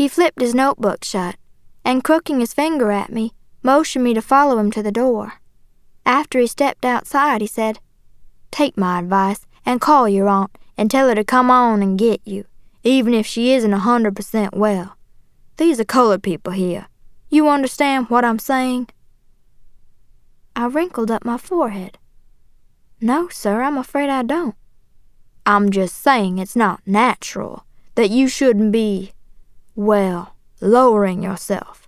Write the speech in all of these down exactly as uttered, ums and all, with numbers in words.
He flipped his notebook shut, and crooking his finger at me, motioned me to follow him to the door. After he stepped outside, he said, "Take my advice and call your aunt and tell her to come on and get you, even if she isn't a hundred percent well. These are colored people here. You understand what I'm saying?" I wrinkled up my forehead. "No, sir, I'm afraid I don't." "I'm just saying it's not natural, that you shouldn't be, well, lowering yourself."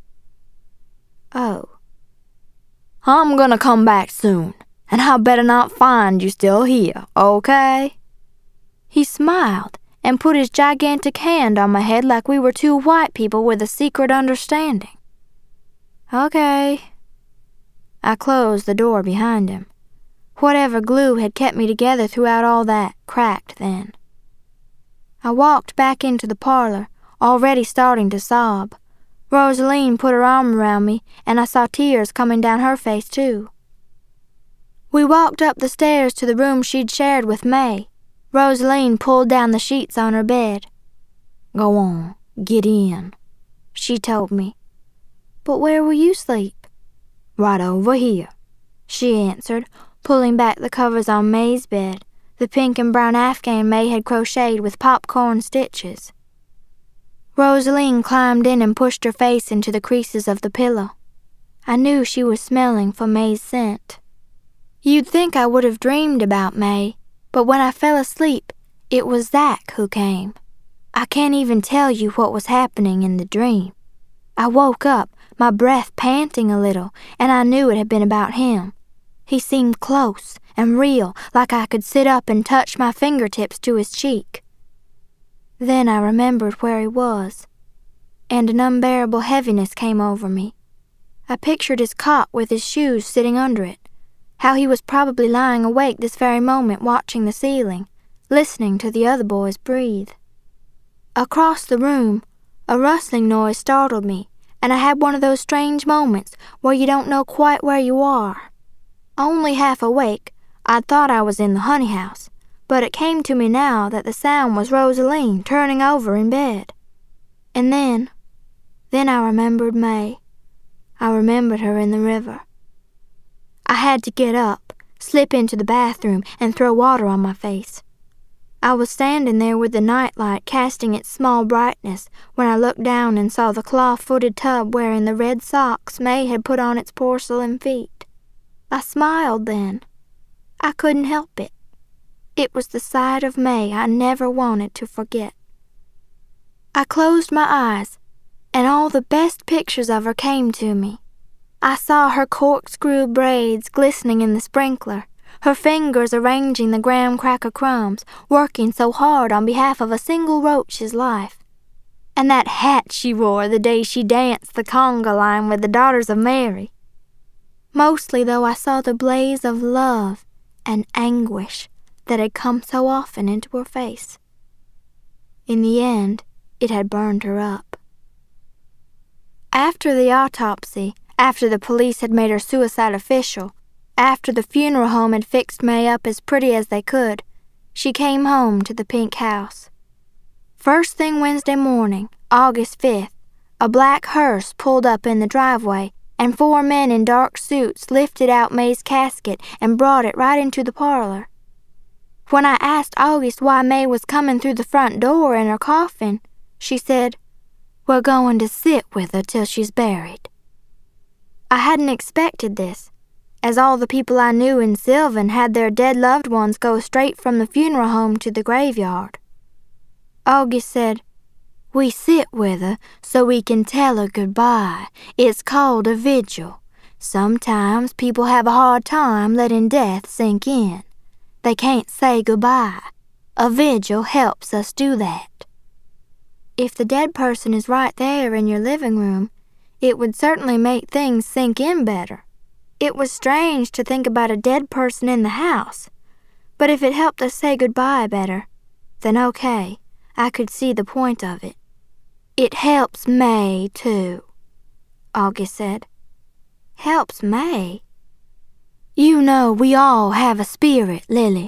"Oh." "I'm gonna come back soon, and I better not find you still here, okay?" He smiled and put his gigantic hand on my head like we were two white people with a secret understanding. "Okay." I closed the door behind him. Whatever glue had kept me together throughout all that cracked then. I walked back into the parlor, already starting to sob. Rosaline put her arm around me, and I saw tears coming down her face, too. We walked up the stairs to the room she'd shared with May. Rosaline pulled down the sheets on her bed. "Go on, get in," she told me. "But where will you sleep?" "Right over here," she answered, pulling back the covers on May's bed, the pink and brown afghan May had crocheted with popcorn stitches. Rosaline climbed in and pushed her face into the creases of the pillow. I knew she was smelling for May's scent. You'd think I would have dreamed about May, but when I fell asleep, it was Zach who came. I can't even tell you what was happening in the dream. I woke up, my breath panting a little, and I knew it had been about him. He seemed close and real, like I could sit up and touch my fingertips to his cheek. Then I remembered where he was, and an unbearable heaviness came over me. I pictured his cot with his shoes sitting under it, how he was probably lying awake this very moment watching the ceiling, listening to the other boys breathe. Across the room, a rustling noise startled me, and I had one of those strange moments where you don't know quite where you are. Only half awake, I thought I was in the honey house, but it came to me now that the sound was Rosaline turning over in bed. And then, then I remembered May. I remembered her in the river. I had to get up, slip into the bathroom, and throw water on my face. I was standing there with the nightlight casting its small brightness when I looked down and saw the claw-footed tub wearing the red socks May had put on its porcelain feet. I smiled then. I couldn't help it. It was the sight of May I never wanted to forget. I closed my eyes, and all the best pictures of her came to me. I saw her corkscrew braids glistening in the sprinkler, her fingers arranging the graham cracker crumbs, working so hard on behalf of a single roach's life. And that hat she wore the day she danced the conga line with the Daughters of Mary. Mostly, though, I saw the blaze of love and anguish that had come so often into her face. In the end, it had burned her up. After the autopsy, after the police had made her suicide official, after the funeral home had fixed May up as pretty as they could, she came home to the pink house. First thing Wednesday morning, August fifth, a black hearse pulled up in the driveway, and four men in dark suits lifted out May's casket and brought it right into the parlor. When I asked August why May was coming through the front door in her coffin, she said, "We're going to sit with her till she's buried." I hadn't expected this, as all the people I knew in Sylvan had their dead loved ones go straight from the funeral home to the graveyard. August said, "We sit with her so we can tell her goodbye. It's called a vigil. Sometimes people have a hard time letting death sink in. They can't say goodbye. A vigil helps us do that." If the dead person is right there in your living room, it would certainly make things sink in better. It was strange to think about a dead person in the house, but if it helped us say goodbye better, then okay, I could see the point of it. "It helps May, too," August said. "Helps May?" "You know we all have a spirit, Lily,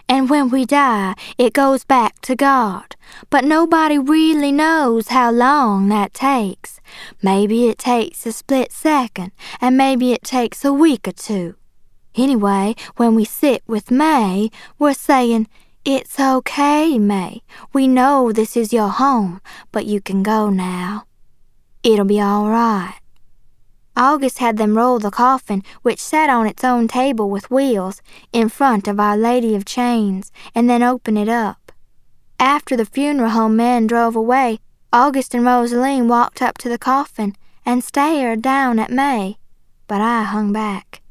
And when we die, it goes back to God. But nobody really knows how long that takes. Maybe it takes a split second, and maybe it takes a week or two. Anyway, when we sit with May, we're saying, "It's okay, May. We know this is your home, but you can go now. It'll be all right." August had them roll the coffin, which sat on its own table with wheels, in front of Our Lady of Chains, and then open it up. After the funeral home men drove away, August and Rosaline walked up to the coffin and stared down at May, but I hung back.